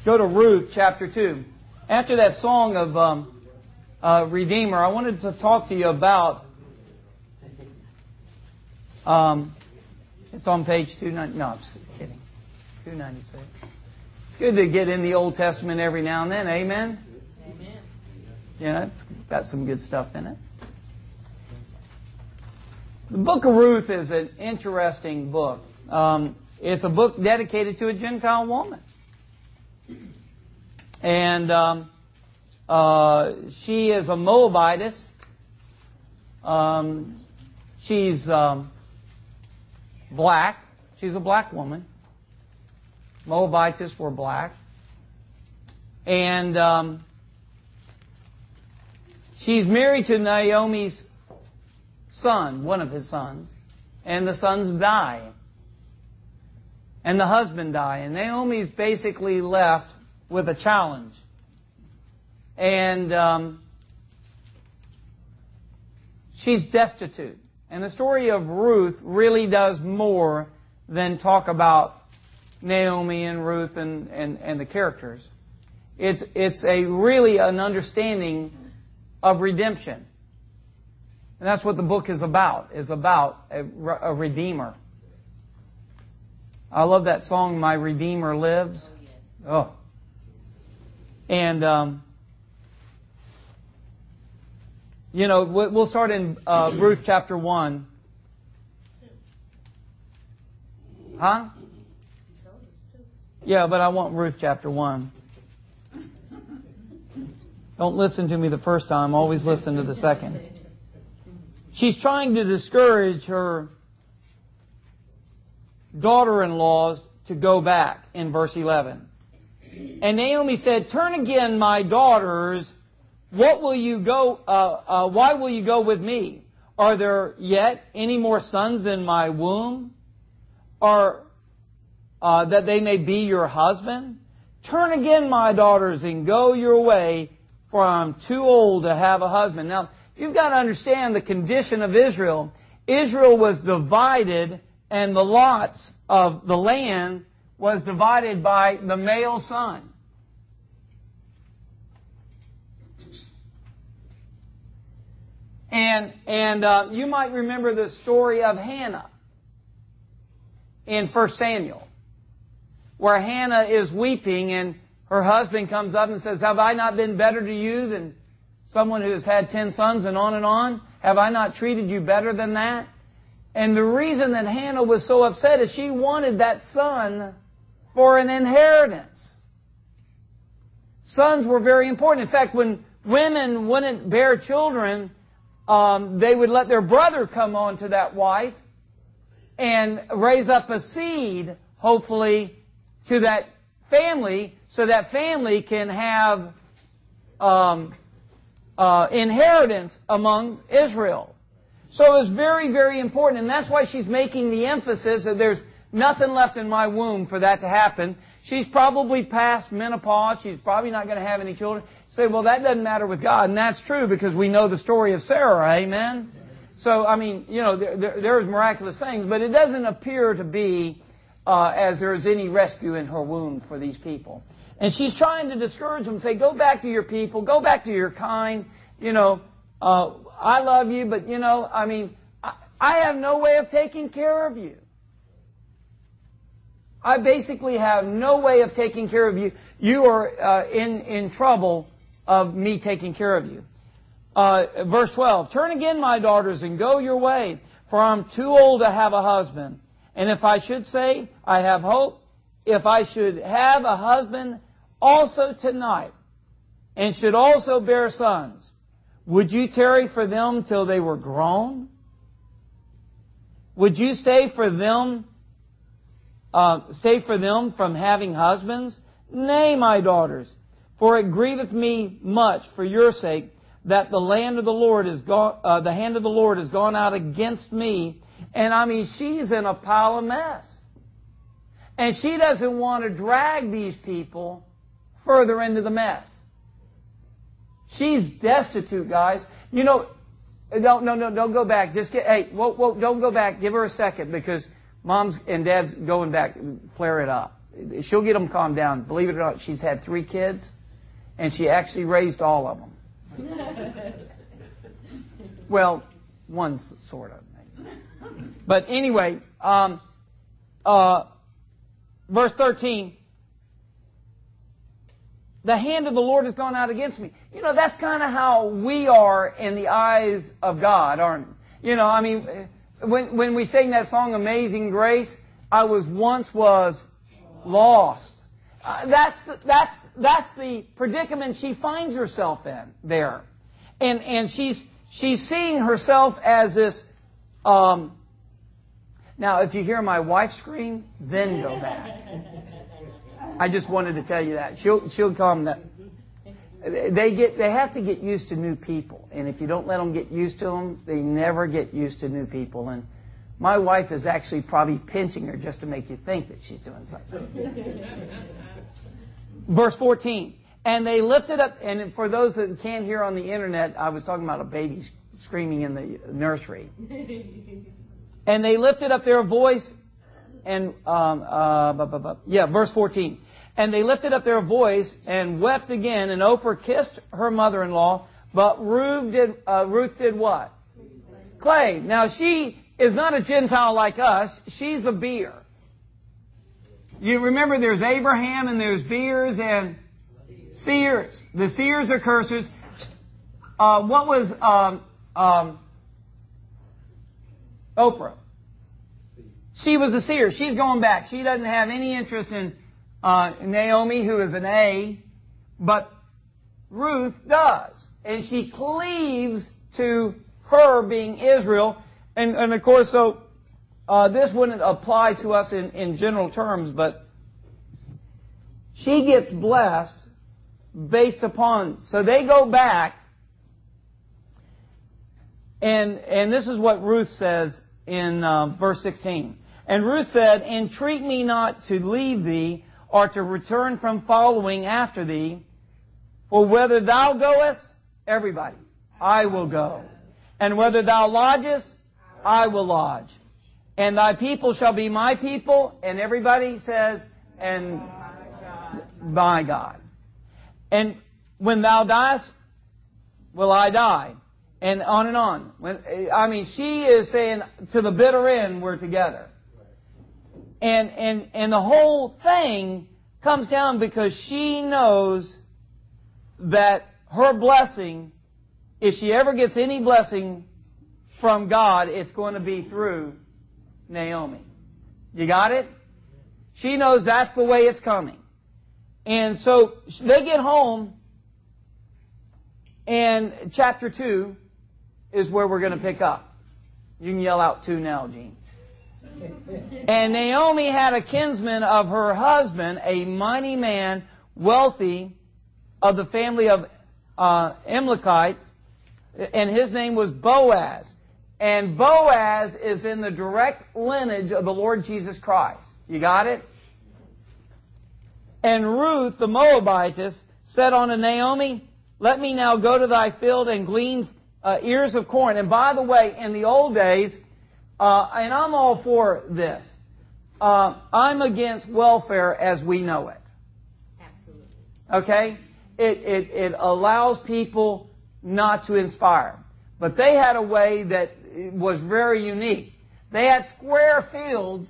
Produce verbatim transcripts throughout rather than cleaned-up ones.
go to Ruth chapter two. After that song of um, uh, Redeemer, I wanted to talk to you about. Um, it's on page two ninety. No, I'm just kidding. two ninety-six. It's good to get in the Old Testament every now and then. Amen. Amen. Yeah, it's got some good stuff in it. The book of Ruth is an interesting book. Um, it's a book dedicated to a Gentile woman. And um, uh, she is a Moabitess. Um, she's um, black. She's a black woman. Moabites were black. And um, she's married to Naomi's son, one of his sons. And the sons die. And the husband died. And Naomi's basically left with a challenge. And um, she's destitute. And the story of Ruth really does more than talk about Naomi and Ruth and, and, and the characters. It's, it's a really an understanding of redemption. And that's what the book is about, is about a, a Redeemer. I love that song, My Redeemer Lives. Oh. And, um, you know, we'll start in uh, Ruth chapter one. Huh? Yeah, but I want Ruth chapter one. Don't listen to me the first time. Always listen to the second. She's trying to discourage her daughter-in-laws to go back in verse eleven. And Naomi said, "Turn again, my daughters. What will you go? Uh, uh, why will you go with me? Are there yet any more sons in my womb, or uh, that they may be your husband? Turn again, my daughters, and go your way, for I'm too old to have a husband." Now, you've got to understand the condition of Israel. Israel was divided, and the lots of the land was divided by the male son. And and uh, you might remember the story of Hannah in First Samuel, where Hannah is weeping and her husband comes up and says, "Have I not been better to you than someone who has had ten sons?" and on and on. "Have I not treated you better than that?" And the reason that Hannah was so upset is she wanted that son for an inheritance. Sons were very important. In fact, when women wouldn't bear children, um, they would let their brother come on to that wife and raise up a seed, hopefully, to that family, so that family can have um, uh, inheritance among Israel. So it was very, very important. And that's why she's making the emphasis that there's nothing left in my womb for that to happen. She's probably past menopause. She's probably not going to have any children. You say, well, that doesn't matter with God. And that's true because we know the story of Sarah. Amen? So, I mean, you know, there, there, there's miraculous things. But it doesn't appear to be uh, as there is any rescue in her womb for these people. And she's trying to discourage them. Say, go back to your people. Go back to your kind. You know, uh, I love you, but, you know, I mean, I, I have no way of taking care of you. I basically have no way of taking care of you. You are uh, in, in trouble of me taking care of you. Uh, verse twelve, "Turn again, my daughters, and go your way, for I'm too old to have a husband. And if I should say, I have hope, if I should have a husband also tonight, and should also bear sons, would you tarry for them till they were grown? Would you stay for them, uh, stay for them from having husbands? Nay, my daughters, for it grieveth me much for your sake that the land of the Lord is gone, uh, the hand of the Lord has gone out against me." And I mean, she's in a pile of mess, and she doesn't want to drag these people further into the mess. She's destitute, guys. You know, don't, no, no, don't go back. Just get, hey, whoa, whoa, don't go back. Give her a second because Mom's and Dad's going back. Flare it up. she'll get them calmed down. Believe it or not, she's had three kids, and she actually raised all of them. Well, one sort of. But anyway, um, uh, verse thirteen. The hand of the Lord has gone out against me. You know, that's kind of how we are in the eyes of God, aren't we? You know, I mean, when when we sing that song, Amazing Grace, I was once was lost. Uh, that's the, that's that's the predicament she finds herself in there, and and she's she's seeing herself as this. Um, now, if you hear my wife scream, then go back. I just wanted to tell you that. She'll she'll come. That they get they have to get used to new people, and if you don't let them get used to them, they never get used to new people. And my wife is actually probably pinching her just to make you think that she's doing something. Verse fourteen. And they lifted up, and for those that can't hear on the internet, I was talking about a baby screaming in the nursery. And they lifted up their voice, and um, uh, bu- bu- bu- yeah, verse fourteen. And they lifted up their voice and wept again. And Oprah kissed her mother-in-law, but Ruth did. Uh, Ruth did what? Clay. Now she is not a Gentile like us. She's a beer. You remember, there's Abraham and there's beers and seers. The seers are cursers. Uh, what was um, um, Oprah? She was a seer. She's going back. She doesn't have any interest in uh, Naomi, who is an A, but Ruth does. And she cleaves to her being Israel. And, and of course, so uh, this wouldn't apply to us in, in general terms, but she gets blessed based upon. So they go back, and and this is what Ruth says in uh, verse sixteen. And Ruth said, "Entreat me not to leave thee, or to return from following after thee. For whether thou goest," everybody, "I will go. And whether thou lodgest, I will lodge. And thy people shall be my people." And everybody says, "And my God. And when thou diest, will I die." And on and on. When, I mean, she is saying, to the bitter end, we're together. And, and, and the whole thing comes down because she knows that her blessing, if she ever gets any blessing from God, it's going to be through Naomi. You got it? She knows that's the way it's coming. And so they get home, and chapter two is where we're going to pick up. You can yell out two now, Gene. And Naomi had a kinsman of her husband, a mighty man, wealthy, of the family of uh, Amalekites, and his name was Boaz. And Boaz is in the direct lineage of the Lord Jesus Christ. You got it? And Ruth, the Moabitess, said unto Naomi, "Let me now go to thy field and glean uh, ears of corn." And by the way, in the old days, uh, and I'm all for this, uh, I'm against welfare as we know it. Absolutely. Okay? It, it, it allows people not to inspire. But they had a way that was very unique. They had square fields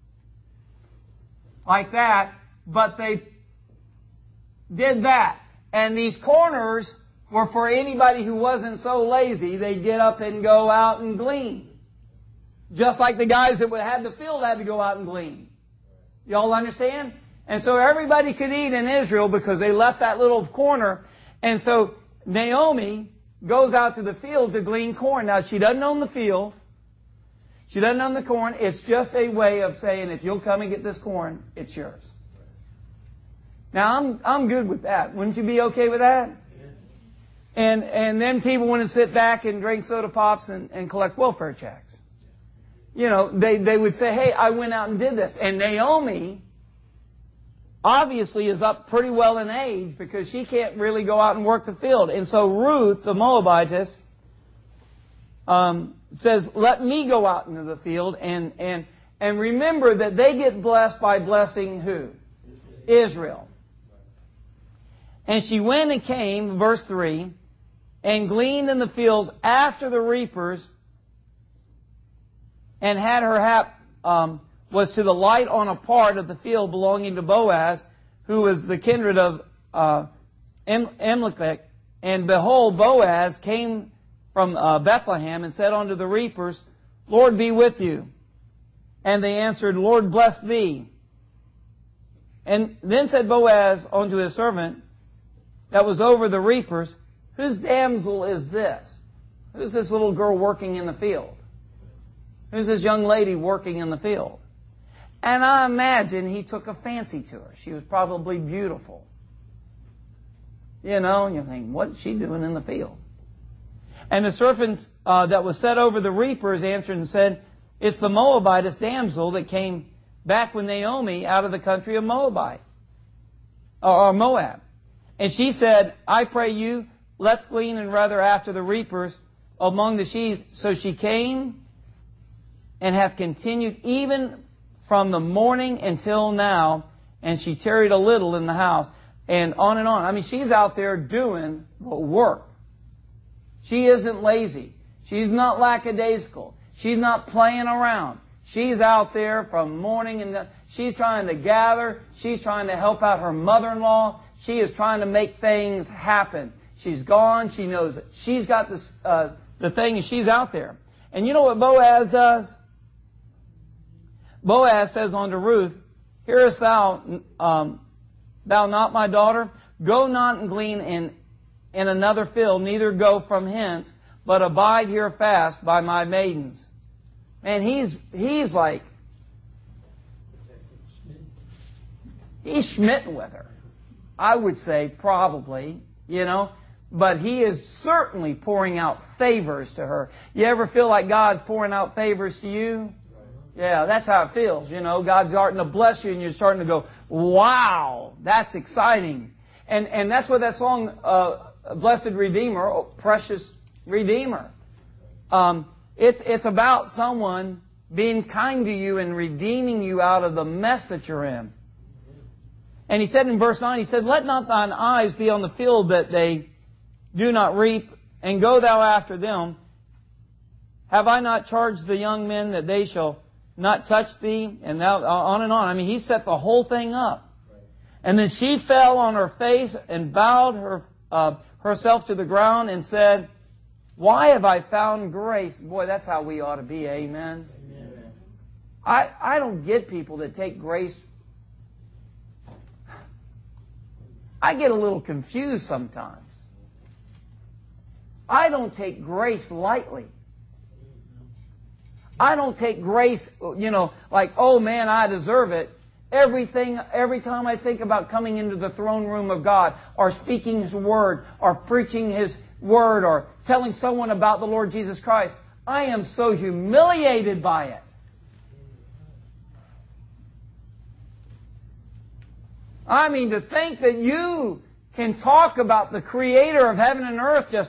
like that, but they did that. And these corners were for anybody who wasn't so lazy. They'd get up and go out and glean. Just like the guys that had the field had to go out and glean. Y'all understand? And so everybody could eat in Israel because they left that little corner. And so Naomi goes out to the field to glean corn. Now, she doesn't own the field. She doesn't own the corn. It's just a way of saying, if you'll come and get this corn, it's yours. Now, I'm I'm good with that. Wouldn't you be okay with that? And and then people want to sit back and drink soda pops and, and collect welfare checks. You know, they, they would say, "Hey, I went out and did this." And Naomi obviously is up pretty well in age because she can't really go out and work the field. And so Ruth, the Moabitess, um, says, "Let me go out into the field." And, and, and remember that they get blessed by blessing who? Israel. And she went and came, verse three, and gleaned in the fields after the reapers, and had her hap um, was to the light on a part of the field belonging to Boaz, who was the kindred of uh, Elimelech. And behold, Boaz came from uh, Bethlehem and said unto the reapers, Lord be with you. And they answered, Lord bless thee. And then said Boaz unto his servant that was over the reapers, whose damsel is this? Who's this little girl working in the field? Who's this young lady working in the field? And I imagine he took a fancy to her. She was probably beautiful. You know, and you think, what is she doing in the field? And the servant uh, that was set over the reapers answered and said, it's the Moabitess damsel that came back with Naomi out of the country of Moabite, or Moab. And she said, I pray you, let's glean and rather after the reapers among the sheaves. So she came and hath continued even from the morning until now, and she tarried a little in the house, and on and on. I mean, she's out there doing the work. She isn't lazy. She's not lackadaisical. She's not playing around. She's out there from morning and she's trying to gather. She's trying to help out her mother-in-law. She is trying to make things happen. She's gone. She knows it. She's got this, uh, the thing, and she's out there. And you know what Boaz does? Boaz says unto Ruth, hearest thou, um, thou not my daughter? Go not and glean in, in another field, neither go from hence, but abide here fast by my maidens. Man, he's, he's like, he's smitten with her. I would say probably, you know, but he is certainly pouring out favors to her. You ever feel like God's pouring out favors to you? Yeah, that's how it feels. You know, God's starting to bless you and you're starting to go, wow, that's exciting. And and that's what that song, uh, Blessed Redeemer, oh, Precious Redeemer. Um, it's, it's about someone being kind to you and redeeming you out of the mess that you're in. And he said in verse nine, he said, let not thine eyes be on the field that they do not reap, and go thou after them. Have I not charged the young men that they shall not touch thee? And thou, on and on. I mean, he set the whole thing up. And then she fell on her face and bowed her uh, herself to the ground and said, why have I found grace? Boy, that's how we ought to be, amen? Amen. I, I don't get people that take grace. I get a little confused sometimes. I don't take grace lightly. I don't take grace, you know, like, oh man, I deserve it. Everything, every time I think about coming into the throne room of God, or speaking His Word, or preaching His Word, or telling someone about the Lord Jesus Christ, I am so humiliated by it. I mean, to think that you can talk about the Creator of heaven and earth just...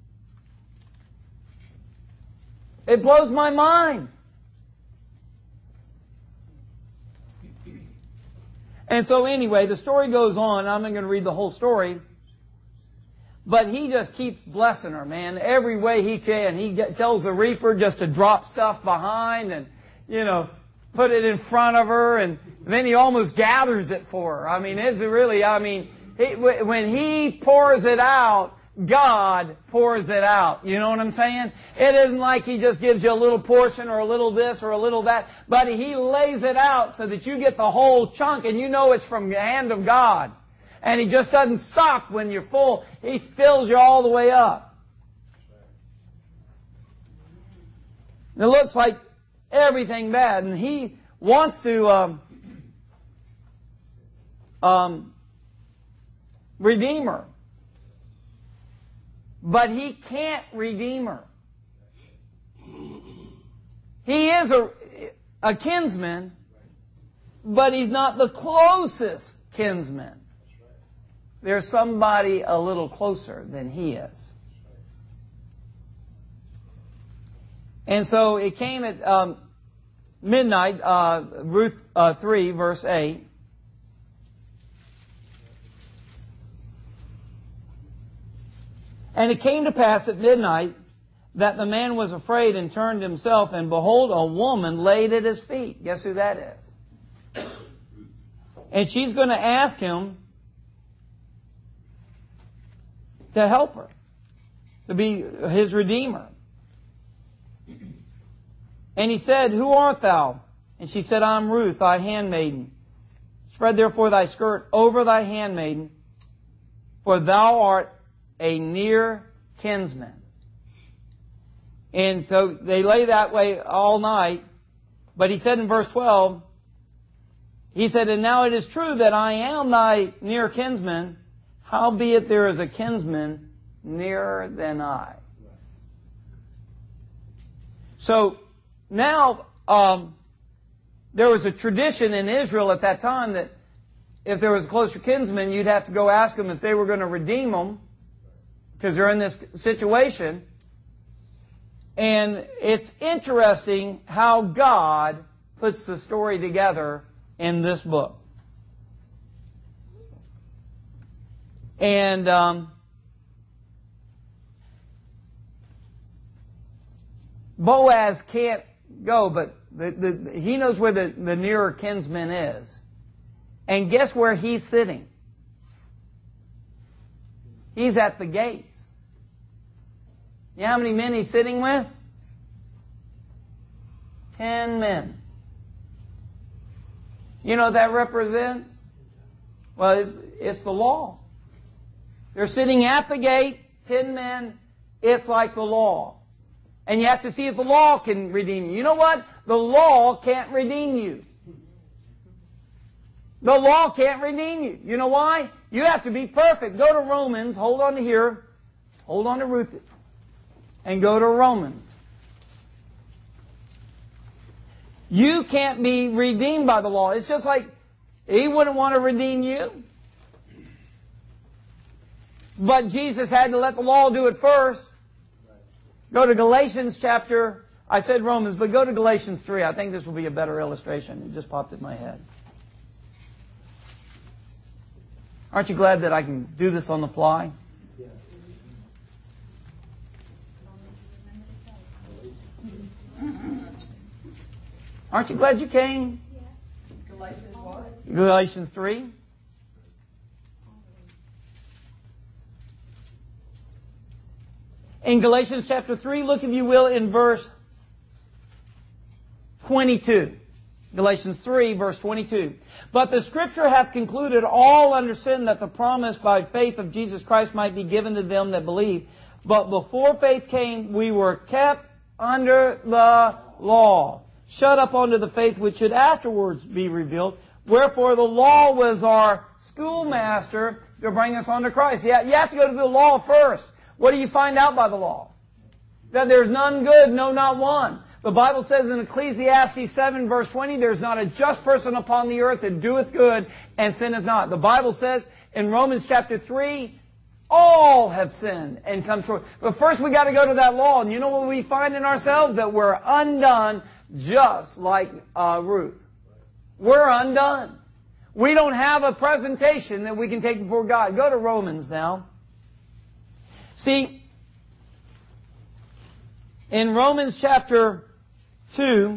It blows my mind. And so anyway, the story goes on. I'm not going to read the whole story. But he just keeps blessing her, man, every way he can. He get, tells the reaper just to drop stuff behind and, you know, put it in front of her. And then he almost gathers it for her. I mean, it's really, I mean, he, when he pours it out, God pours it out. You know what I'm saying? It isn't like He just gives you a little portion or a little this or a little that, but He lays it out so that you get the whole chunk and you know it's from the hand of God. And He just doesn't stop when you're full. He fills you all the way up. It looks like everything bad, and He wants to um, um, redeem her. But He can't redeem her. He is a, a kinsman, but He's not the closest kinsman. There's somebody a little closer than He is. And so it came at um, midnight, uh, Ruth uh, three, verse eight. And it came to pass at midnight that the man was afraid and turned himself, and behold, a woman laid at his feet. Guess who that is? And she's going to ask him to help her, to be his redeemer. And he said, Who art thou? And she said, I am Ruth, thy handmaiden. Spread therefore thy skirt over thy handmaiden, for thou art a near kinsman. And so they lay that way all night. But he said in verse twelve, he said, And now it is true that I am thy near kinsman, howbeit there is a kinsman nearer than I. So now, um, there was a tradition in Israel at that time that if there was a closer kinsman, you'd have to go ask them if they were going to redeem them, because they're in this situation. And it's interesting how God puts the story together in this book. And um, Boaz can't go, but the, the, he knows where the, the nearer kinsman is. And guess where he's sitting? He's at the gates. You know how many men he's sitting with? Ten men. You know what that represents? Well, it's the law. They're sitting at the gate, ten men. It's like the law. And you have to see if the law can redeem you. You know what? The law can't redeem you. The law can't redeem you. You know why? You have to be perfect. Go to Romans. Hold on to here. Hold on to Ruth. And go to Romans. You can't be redeemed by the law. It's just like He wouldn't want to redeem you. But Jesus had to let the law do it first. Go to Galatians chapter, I said Romans, but go to Galatians three. I think this will be a better illustration. It just popped in my head. Aren't you glad that I can do this on the fly? Aren't you glad you came? Galatians what? Galatians three. In Galatians chapter three, look if you will in verse twenty-two. Galatians three, verse twenty-two. But the Scripture hath concluded all under sin, that the promise by faith of Jesus Christ might be given to them that believe. But before faith came, we were kept under the law, shut up unto the faith which should afterwards be revealed. Wherefore the law was our schoolmaster to bring us unto Christ. You have to go to the law first. What do you find out by the law? That there's none good, no, not one. The Bible says in Ecclesiastes seven, verse twenty, there's not a just person upon the earth that doeth good and sinneth not. The Bible says in Romans chapter three, all have sinned and come short. But first we got to go to that law. And you know what we find in ourselves? That we're undone just like uh, Ruth. We're undone. We don't have a presentation that we can take before God. Go to Romans now. See, in Romans chapter two,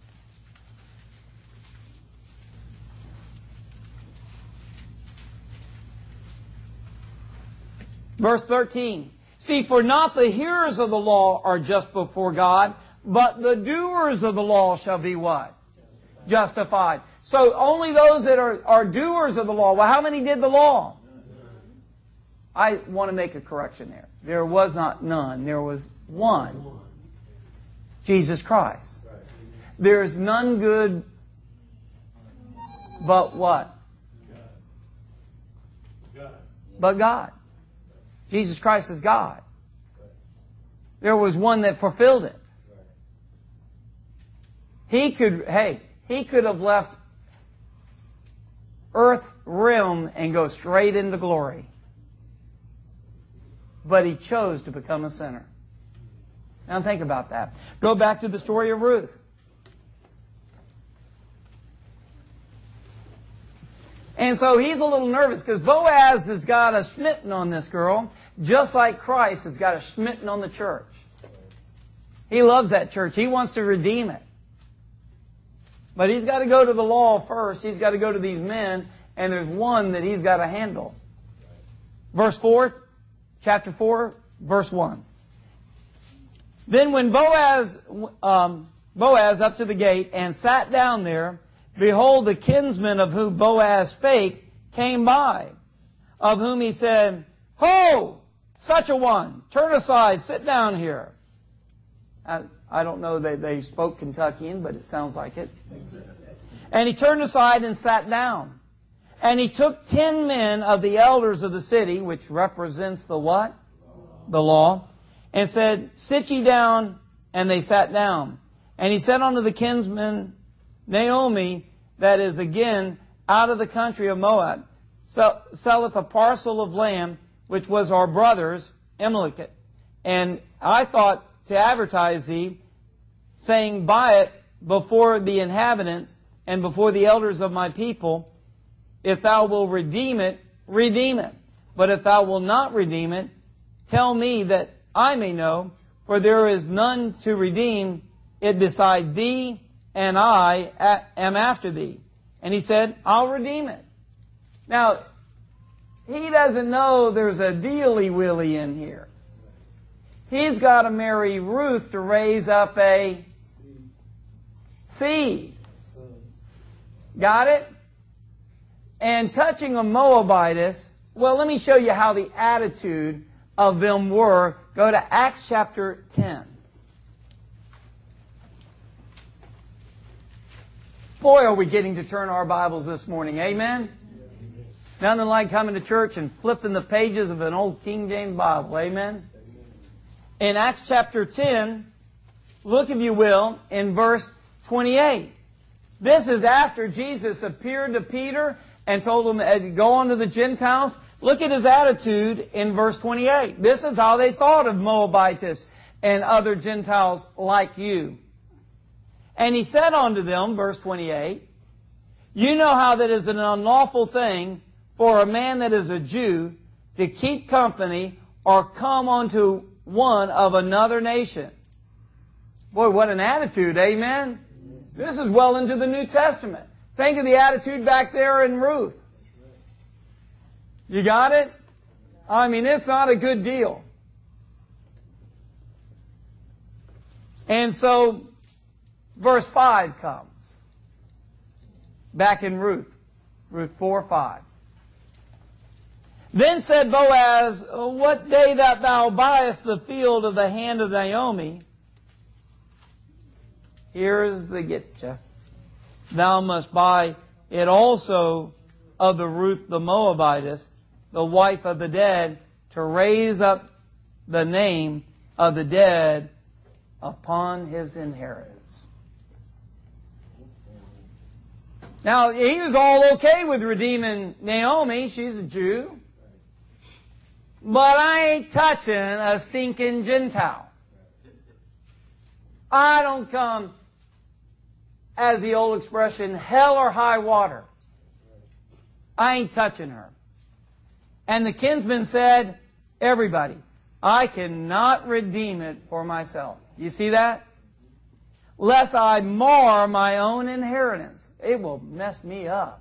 verse thirteen. See, for not the hearers of the law are just before God, but the doers of the law shall be what? Justified. So only those that are, are doers of the law. Well, how many did the law? I want to make a correction there. There was not none. There was one. Jesus Christ. There is none good but what? But God. Jesus Christ is God. There was one that fulfilled it. He could, hey, He could have left earth realm and go straight into glory. But He chose to become a sinner. Now think about that. Go back to the story of Ruth. And so he's a little nervous because Boaz has got a smitten on this girl, just like Christ has got a smitten on the church. He loves that church. He wants to redeem it. But he's got to go to the law first. He's got to go to these men, and there's one that he's got to handle. Verse four, chapter four, verse one. Then when Boaz, um, Boaz up to the gate and sat down there, behold, the kinsman of whom Boaz spake came by, of whom he said, Ho! Such a one! Turn aside, sit down here. I, I don't know that they spoke Kentuckian, but it sounds like it. And he turned aside and sat down. And he took ten men of the elders of the city, which represents the what? The law. And said, Sit ye down. And they sat down. And he said unto the kinsman, Naomi, that is again out of the country of Moab, selleth a parcel of land, which was our brother's, Elimelech. And I thought to advertise thee, saying, Buy it before the inhabitants and before the elders of my people. If thou wilt redeem it, redeem it. But if thou wilt not redeem it, tell me that I may know, for there is none to redeem it beside thee, and I am after thee. And he said, I'll redeem it. Now, he doesn't know there's a dealy-willy in here. He's got to marry Ruth to raise up a seed. Got it? And touching a Moabitess, well, let me show you how the attitude of them were. Go to Acts chapter ten. Boy, are we getting to turn our Bibles this morning. Amen? Nothing like coming to church and flipping the pages of an old King James Bible. Amen? In Acts chapter ten, look if you will, in verse twenty-eight. This is after Jesus appeared to Peter and told him to go on to the Gentiles. Look at his attitude in verse twenty-eight. This is how they thought of Moabites and other Gentiles like you. And he said unto them, verse twenty-eight, You know how that is an unlawful thing for a man that is a Jew to keep company or come unto one of another nation. Boy, what an attitude, amen? This is well into the New Testament. Think of the attitude back there in Ruth. You got it? I mean, it's not a good deal. And so, verse five comes. Back in Ruth. Ruth four five. Then said Boaz, What day that thou buyest the field of the hand of Naomi, here's the getcha. Thou must buy it also of the Ruth the Moabitess, the wife of the dead, to raise up the name of the dead upon his inheritance. Now, he was all okay with redeeming Naomi. She's a Jew. But I ain't touching a stinking Gentile. I don't come, as the old expression, hell or high water. I ain't touching her. And the kinsman said, Everybody, I cannot redeem it for myself. You see that? Lest I mar my own inheritance. It will mess me up.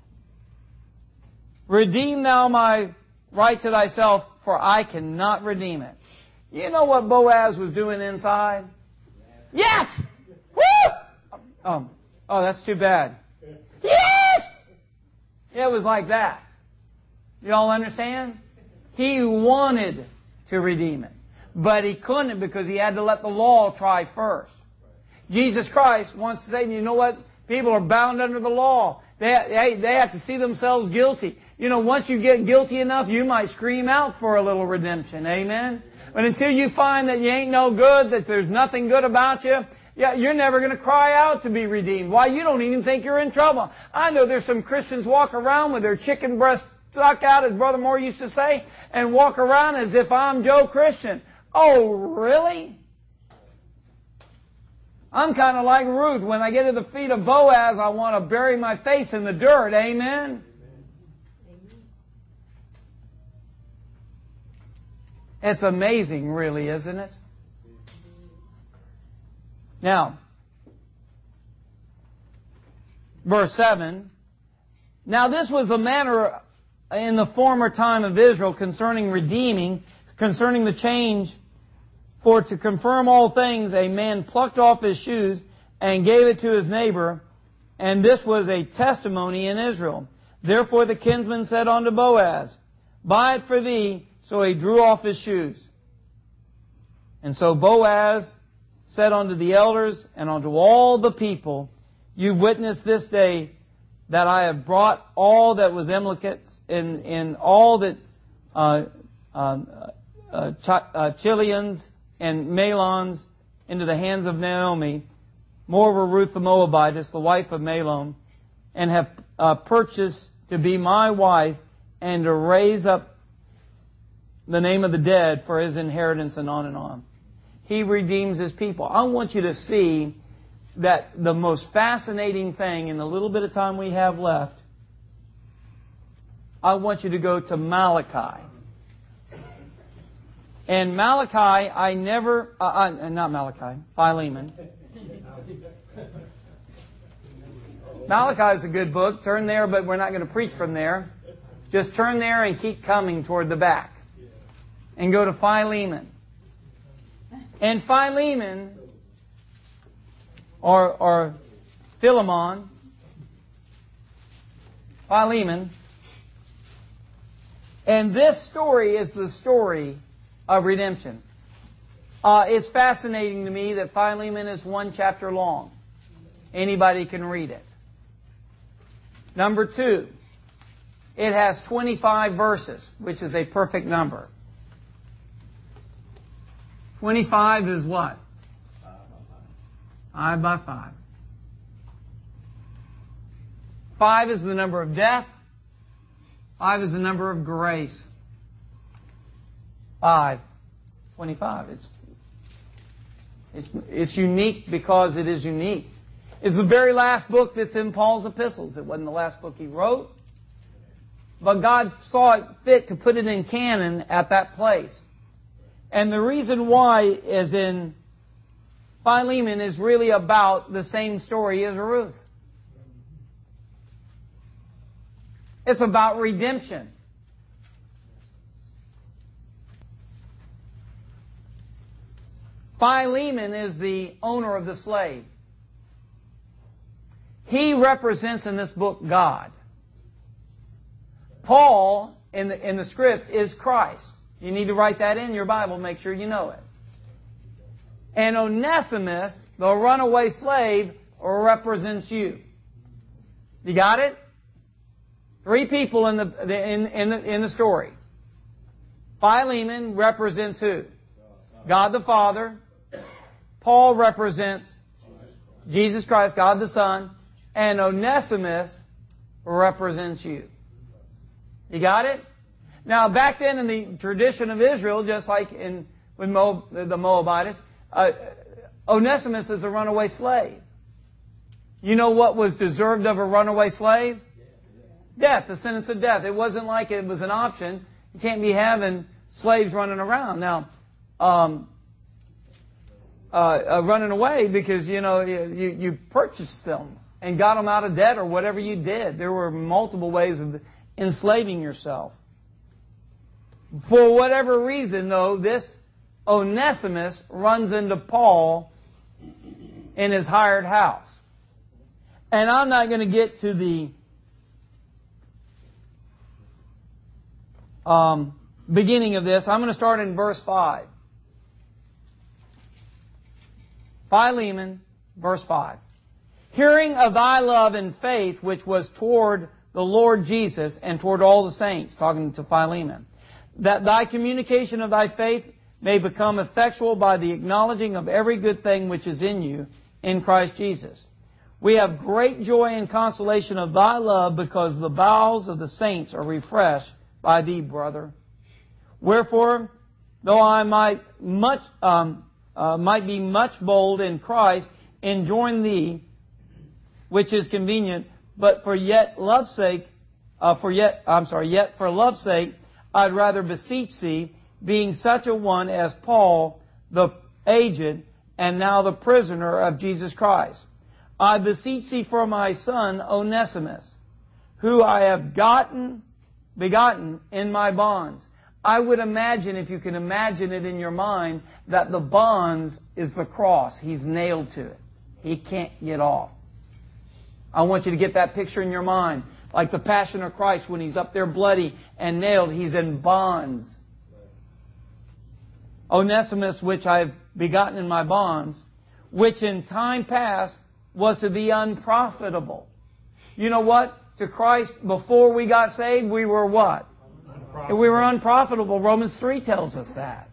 Redeem thou my right to thyself, for I cannot redeem it. You know what Boaz was doing inside? Yes! Woo! Um, oh, that's too bad. Yes! It was like that. You all understand? He wanted to redeem it. But he couldn't because he had to let the law try first. Jesus Christ wants to say, you know what? People are bound under the law. They, they have to see themselves guilty. You know, once you get guilty enough, you might scream out for a little redemption. Amen? But until you find that you ain't no good, that there's nothing good about you, yeah, you're never going to cry out to be redeemed. Why? You don't even think you're in trouble. I know there's some Christians walk around with their chicken breast stuck out, as Brother Moore used to say, and walk around as if I'm Joe Christian. Oh, really? I'm kind of like Ruth. When I get to the feet of Boaz, I want to bury my face in the dirt. Amen? It's amazing, really, isn't it? Now, verse seven. Now this was the manner in the former time of Israel concerning redeeming, concerning the change, for to confirm all things, a man plucked off his shoes and gave it to his neighbor, and this was a testimony in Israel. Therefore the kinsman said unto Boaz, Buy it for thee. So he drew off his shoes. And so Boaz said unto the elders and unto all the people, You witness this day that I have brought all that was implicates in, in all that uh, uh, uh, Ch- uh, Chilians and Malons into the hands of Naomi, moreover Ruth the Moabitess, the wife of Mahlon, and have uh, purchased to be my wife and to raise up the name of the dead for his inheritance, and on and on. He redeems his people. I want you to see that the most fascinating thing in the little bit of time we have left, I want you to go to Malachi. And Malachi, I never, uh, uh, not Malachi, Philemon. Malachi is a good book. Turn there, but we're not going to preach from there. Just turn there and keep coming toward the back. And go to Philemon. And Philemon, or, or Philemon, Philemon, and this story is the story of redemption. Uh, it's fascinating to me that Philemon is one chapter long. Anybody can read it. Number two, it has twenty-five verses, which is a perfect number. twenty-five is what? Five by five. Five is the number of death. Five is the number of grace. Five. twenty-five. It's, it's, it's unique because it is unique. It's the very last book that's in Paul's epistles. It wasn't the last book he wrote. But God saw it fit to put it in canon at that place. And the reason why is in Philemon is really about the same story as Ruth. It's about redemption. Philemon is the owner of the slave. He represents in this book God. Paul, in the, in the script, is Christ. You need to write that in your Bible, make sure you know it. And Onesimus, the runaway slave, represents you. You got it? Three people in the, the, in, in, the, in the story. Philemon represents who? God the Father. Paul represents Jesus Christ, God the Son. And Onesimus represents you. You got it? Now, back then in the tradition of Israel, just like in with Moab, the Moabites, uh, Onesimus is a runaway slave. You know what was deserved of a runaway slave? Death, the sentence of death. It wasn't like it was an option. You can't be having slaves running around. Now, um, uh, uh, running away because, you know, you, you purchased them and got them out of debt or whatever you did. There were multiple ways of enslaving yourself. For whatever reason, though, this Onesimus runs into Paul in his hired house. And I'm not going to get to the um, beginning of this. I'm going to start in verse five. Philemon, verse five. Hearing of thy love and faith, which was toward the Lord Jesus and toward all the saints, talking to Philemon, that thy communication of thy faith may become effectual by the acknowledging of every good thing which is in you in Christ Jesus. We have great joy and consolation of thy love, because the bowels of the saints are refreshed by thee, brother. Wherefore, though I might much um, uh, might be much bold in Christ, enjoin thee, which is convenient, but for yet love's sake, uh, for yet I'm sorry, yet for love's sake, I'd rather beseech thee, being such a one as Paul, the aged, and now the prisoner of Jesus Christ. I beseech thee for my son Onesimus, who I have gotten, begotten in my bonds. I would imagine, if you can imagine it in your mind, that the bonds is the cross. He's nailed to it. He can't get off. I want you to get that picture in your mind. Like the Passion of Christ when He's up there bloody and nailed. He's in bonds. Onesimus, which I have begotten in my bonds, which in time past was to thee unprofitable. You know what? To Christ, before we got saved, we were what? We were unprofitable. Romans three tells us that.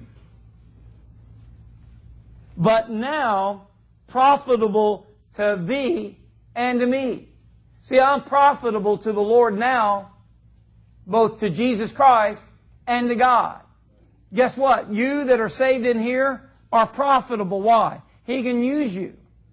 But now, profitable to thee and to me. See, I'm profitable to the Lord now, both to Jesus Christ and to God. Guess what? You that are saved in here are profitable. Why? He can use you.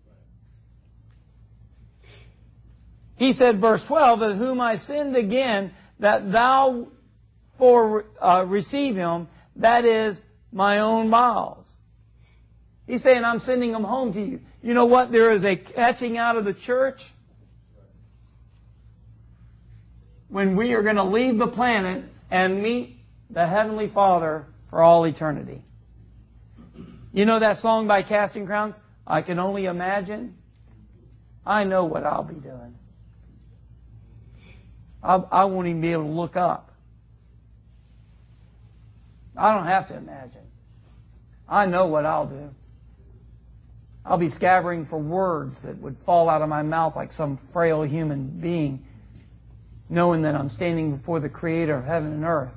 He said, verse twelve, of whom I sinned again, that thou for uh, receive him, that is my own bowels. He's saying, I'm sending them home to you. You know what? There is a catching out of the church when we are going to leave the planet and meet the Heavenly Father for all eternity. You know that song by Casting Crowns? I can only imagine. I know what I'll be doing. I'll, I won't even be able to look up. I don't have to imagine. I know what I'll do. I'll be scabbering for words that would fall out of my mouth like some frail human being, knowing that I'm standing before the Creator of heaven and earth.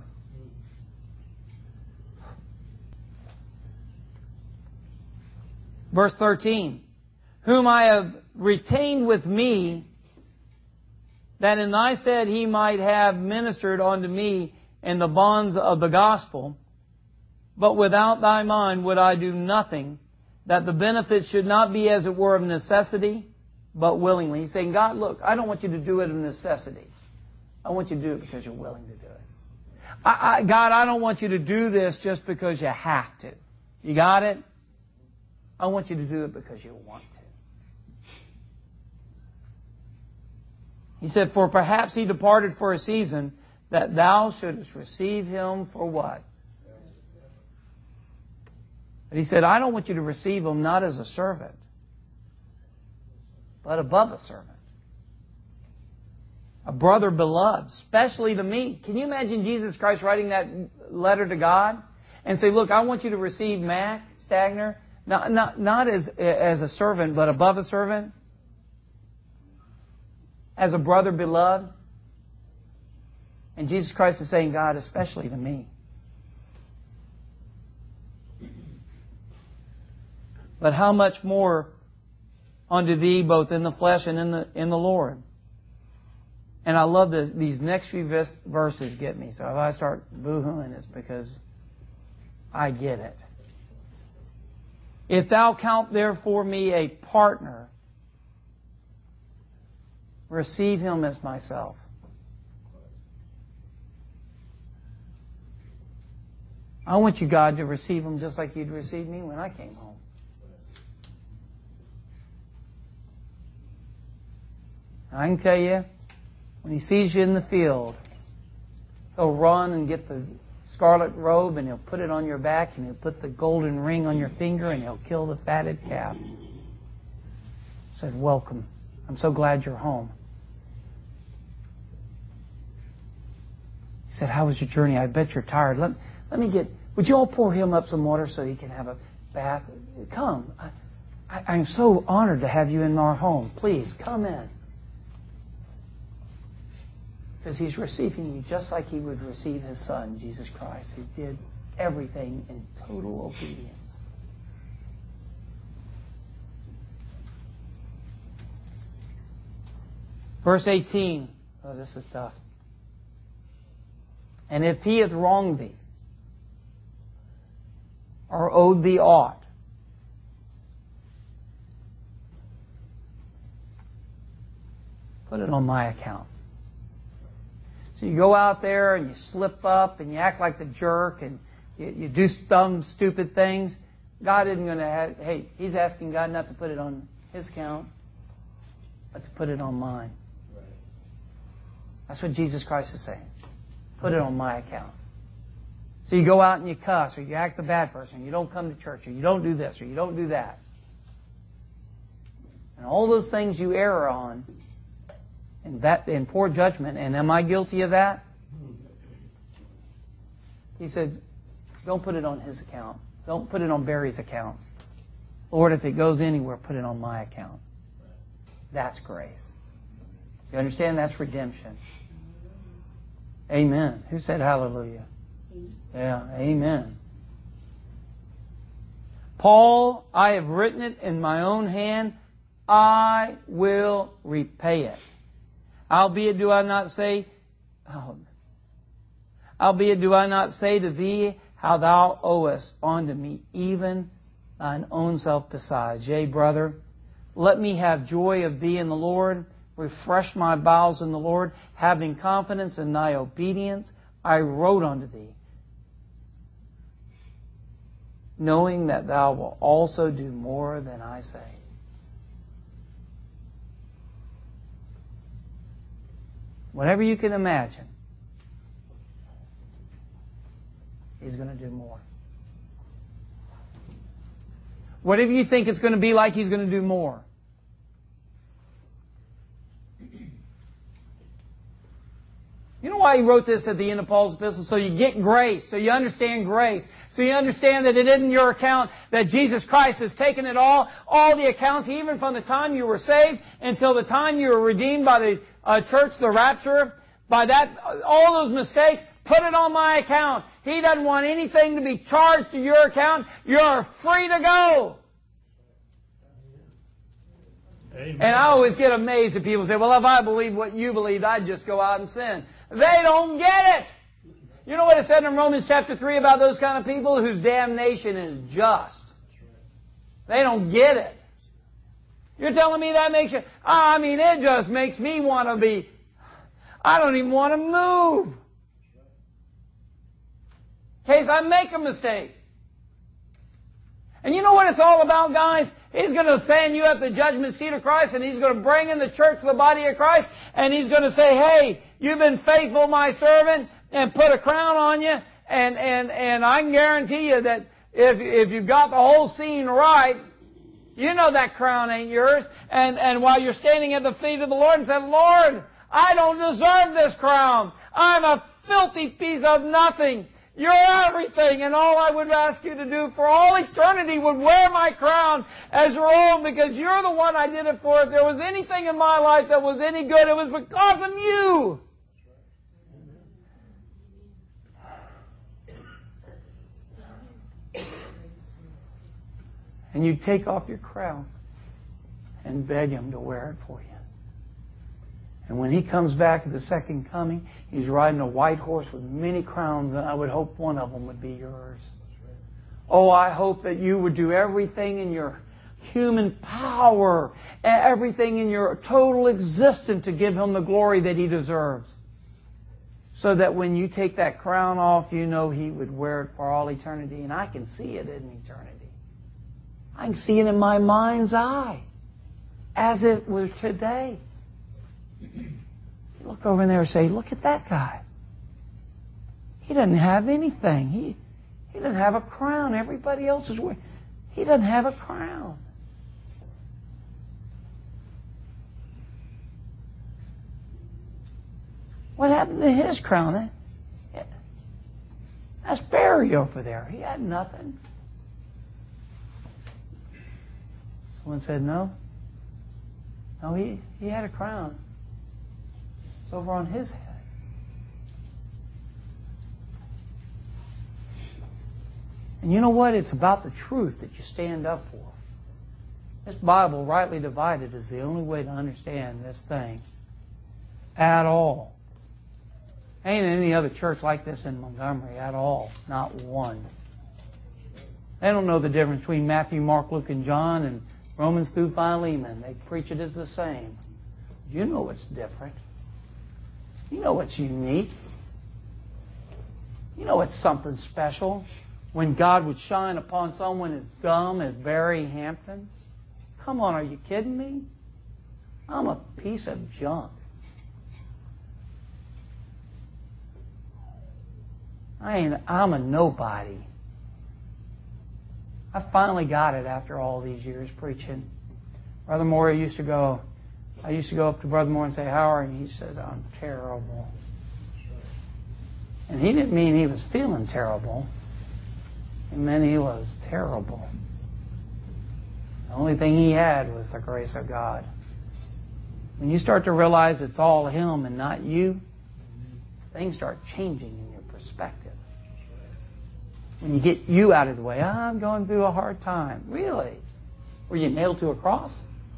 Verse thirteen, whom I have retained with me, that in thy stead he might have ministered unto me in the bonds of the gospel. But without thy mind would I do nothing, that the benefit should not be as it were of necessity, but willingly. He's saying, God, look, I don't want you to do it of necessity. I want you to do it because you're willing to do it. I, I, God, I don't want you to do this just because you have to. You got it? I want you to do it because you want to. He said, for perhaps he departed for a season, that thou shouldest receive him for what? But he said, I don't want you to receive him not as a servant, but above a servant. A brother beloved, especially to me. Can you imagine Jesus Christ writing that letter to God and say, look, I want you to receive Mac Stagner, not, not, not as, as a servant, but above a servant? As a brother beloved? And Jesus Christ is saying, God, especially to me. But how much more unto thee, both in the flesh and in the in the Lord. And I love this. These next few vis- verses get me. So if I start boo-hooing, it's because I get it. If thou count therefore me a partner, receive him as myself. I want you, God, to receive him just like you'd receive me when I came home. I can tell you, when he sees you in the field, he'll run and get the scarlet robe and he'll put it on your back and he'll put the golden ring on your finger and he'll kill the fatted calf. He said, welcome. I'm so glad you're home. He said, how was your journey? I bet you're tired. Let, let me get, would you all pour him up some water so he can have a bath? Come. I, I, I'm so honored to have you in our home. Please, come in. Because he's receiving you just like he would receive his son, Jesus Christ, who did everything in total obedience. Verse eighteen. Oh, this is tough. And if he hath wronged thee, or owed thee aught, put it on my account. So you go out there and you slip up and you act like the jerk and you, you do dumb, stupid things, God isn't going to have, hey, He's asking God not to put it on His account, but to put it on mine. Right. That's what Jesus Christ is saying. Put it on my account. So you go out and you cuss, or you act a bad person, you don't come to church, or you don't do this, or you don't do that. And all those things you err on in, that, in poor judgment, and am I guilty of that? He said, don't put it on his account. Don't put it on Barry's account. Lord, if it goes anywhere, put it on my account. That's grace. You understand? That's redemption. Amen. Who said hallelujah? Yeah, amen. Paul, I have written it in my own hand. I will repay it. Albeit do I not say, oh, albeit do I not say to thee how thou owest unto me even thine own self besides. Yea, brother, let me have joy of thee in the Lord. Refresh my bowels in the Lord. Having confidence in thy obedience, I wrote unto thee, knowing that thou wilt also do more than I say. Whatever you can imagine, He's going to do more. Whatever you think it's going to be like, He's going to do more. You know why he wrote this at the end of Paul's epistle? So you get grace. So you understand grace. So you understand that it isn't your account, that Jesus Christ has taken it all, all the accounts, even from the time you were saved until the time you were redeemed by the uh, church, the rapture. By that, all those mistakes, put it on my account. He doesn't want anything to be charged to your account. You're free to go. Amen. And I always get amazed at people who say, well, if I believed what you believed, I'd just go out and sin. They don't get it. You know what it said in Romans chapter three about those kind of people whose damnation is just? They don't get it. You're telling me that makes you... I mean, it just makes me want to be... I don't even want to move. In case I make a mistake. And you know what it's all about, guys? He's going to stand you at the judgment seat of Christ, and He's going to bring in the church, the body of Christ, and He's going to say, hey, you've been faithful, my servant, and put a crown on you, and, and, and I can guarantee you that if, if you've got the whole scene right, you know that crown ain't yours, and, and while you're standing at the feet of the Lord and said, Lord, I don't deserve this crown. I'm a filthy piece of nothing. You're everything, and all I would ask you to do for all eternity would wear my crown as your own, because you're the one I did it for. If there was anything in my life that was any good, it was because of you. And you take off your crown and beg Him to wear it for you. And when He comes back at the second coming, He's riding a white horse with many crowns, and I would hope one of them would be yours. Oh, I hope that you would do everything in your human power, everything in your total existence to give Him the glory that He deserves. So that when you take that crown off, you know He would wear it for all eternity. And I can see it in eternity. I can see it in my mind's eye, as it was today. You look over in there and say, look at that guy. He doesn't have anything. He, he doesn't have a crown. Everybody else is wearing. He doesn't have a crown. What happened to his crown? That's Barry over there. He had nothing. Someone said, no. No, he, he had a crown. It's over on his head. And you know what? It's about the truth that you stand up for. This Bible, rightly divided, is the only way to understand this thing at all. Ain't any other church like this in Montgomery at all. Not one. They don't know the difference between Matthew, Mark, Luke, and John, and Romans through Philemon. They preach it as the same. You know it's different. You know it's unique. You know it's something special. when God would shine upon someone as dumb as Barry Hampton? Come on, are you kidding me? I'm a piece of junk. I ain't, I'm a nobody. I finally got it after all these years preaching. Brother Moore used to go, I used to go up to Brother Moore and say, how are you? He says, I'm terrible. And he didn't mean he was feeling terrible. It meant he was terrible. The only thing he had was the grace of God. When you start to realize it's all Him and not you, things start changing in your perspective. When you get you out of the way, I'm going through a hard time. Really? Were you nailed to a cross?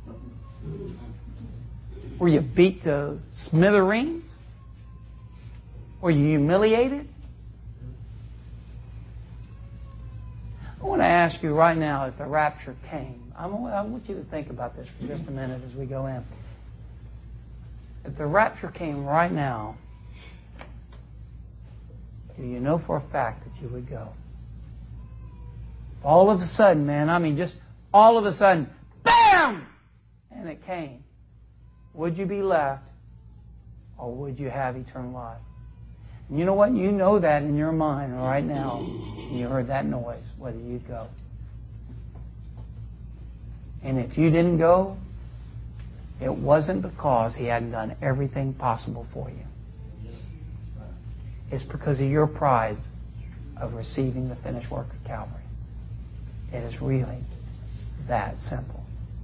Were you beat to smithereens? Were you humiliated? I want to ask you right now, if the rapture came, I want you to think about this for just a minute as we go in. If the rapture came right now, do you know for a fact that you would go? All of a sudden, man, I mean just all of a sudden, BAM! And it came. Would you be left or would you have eternal life? And you know what? You know that in your mind right now. You heard that noise, whether you'd go. And if you didn't go, it wasn't because He hadn't done everything possible for you. It's because of your pride of receiving the finished work of Calvary. It is really that simple.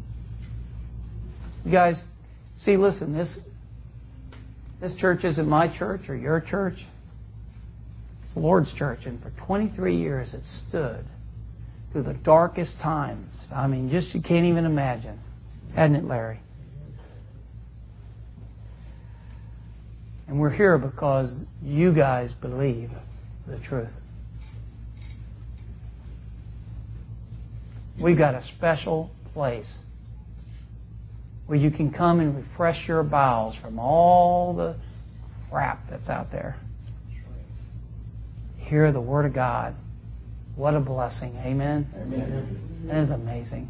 You guys, see, listen, this this church isn't my church or your church. It's the Lord's church. And for twenty-three years it stood through the darkest times. I mean, just you can't even imagine. Hadn't it, Larry? And we're here because you guys believe the truth. We've got a special place where you can come and refresh your bowels from all the crap that's out there. Hear the Word of God. What a blessing. Amen? Amen. That is amazing.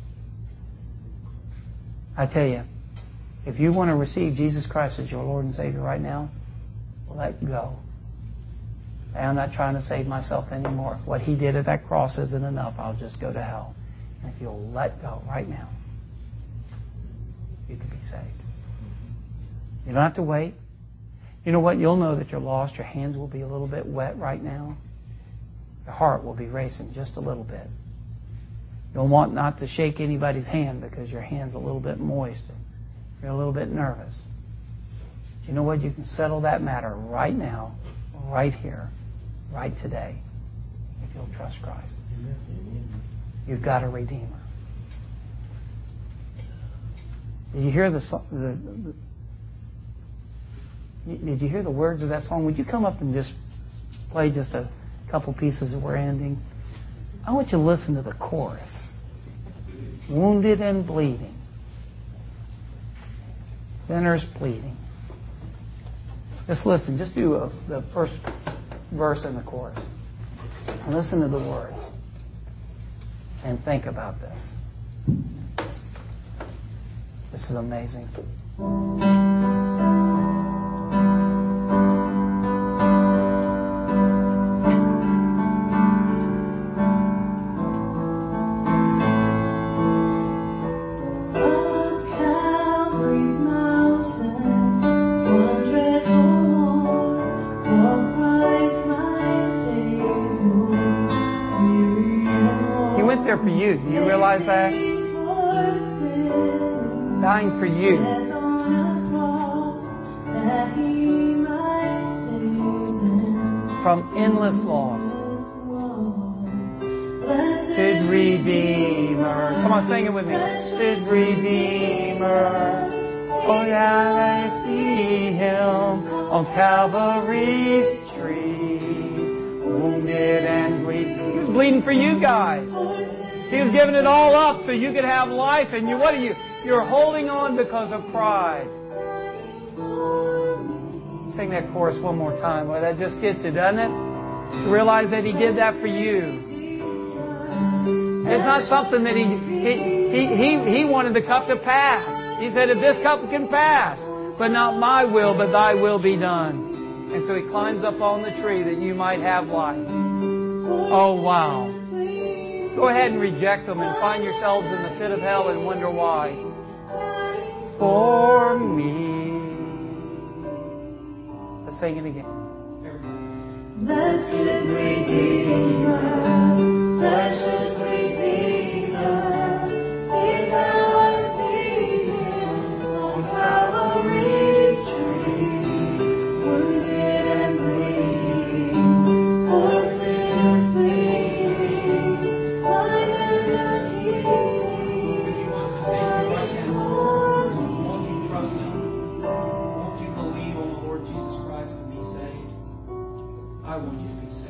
I tell you, if you want to receive Jesus Christ as your Lord and Savior right now, let go. Say, I'm not trying to save myself anymore. What He did at that cross isn't enough. I'll just go to hell. And if you'll let go right now, you can be saved. You don't have to wait. You know what? You'll know that you're lost. Your hands will be a little bit wet right now. Your heart will be racing just a little bit. You'll want not to shake anybody's hand because your hand's a little bit moist. You're a little bit nervous. But you know what? You can settle that matter right now, right here, right today, if you'll trust Christ. You've got a Redeemer. Did you hear the, the, the Did you hear the words of that song? Would you come up and just play just a couple pieces as we're ending? I want you to listen to the chorus. Wounded and bleeding. Sinners pleading. Just listen. Just do a, the first verse in the chorus. And listen to the words. And think about this. This is amazing. For you. Do you realize that? Dying for you. From endless loss. Blessed Redeemer. Come on, sing it with me. Blessed Redeemer. Oh yeah, I see Him on Calvary's tree. Wounded and bleeding. He was bleeding for you guys. He was giving it all up so you could have life. And you, what are you? You're holding on because of pride. Sing that chorus one more time. Well, that just gets you, doesn't it? To realize that He did that for you. It's not something that He He He He, he wanted the cup to pass. He said, if this cup can pass, but not my will, but Thy will be done. And so He climbs up on the tree that you might have life. Oh, wow. Go ahead and reject them and find yourselves in the pit of hell and wonder why. For me. Let's sing it again. Blessed Redeemer, precious Redeemer, see Thou art seated on Calvary's tree, wounded and bleeding, for sinners pleading, thine energy. If you want to save right now, won't you trust Him? Won't you believe on the Lord Jesus Christ to be saved? I want you to be saved.